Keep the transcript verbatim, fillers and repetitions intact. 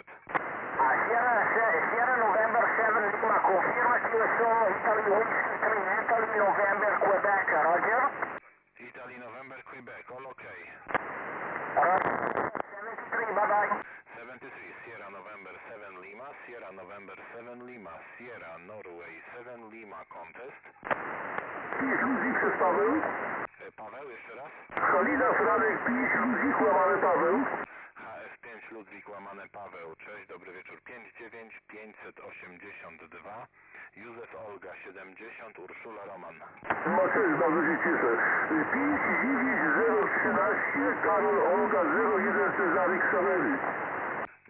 ahead. Uh, Sierra, Sierra November seven Lima, confirma que eu sou Italy Whiskey three, Italy November Quebec, Roger. Italy November Quebec, all okay. Roger, seventy-three, bye bye. seventy-three, Sierra November seven Lima, Sierra November seven Lima, Sierra Norway seven Lima contest. pięć Ludwik przez Paweł. E, Paweł, jeszcze raz. Halina Franek pięć Ludwik łamany Paweł. H F pięć Ludwik łamane Paweł, cześć, dobry wieczór. pięć dziewięć pięćset osiemdziesiąt dwa, Józef Olga siedemdziesiąt, Urszula Roman. No cześć, bardzo się cieszę. pięć dziewięć zero trzynaście, Karol Olga zero jeden Cezary Ksawery.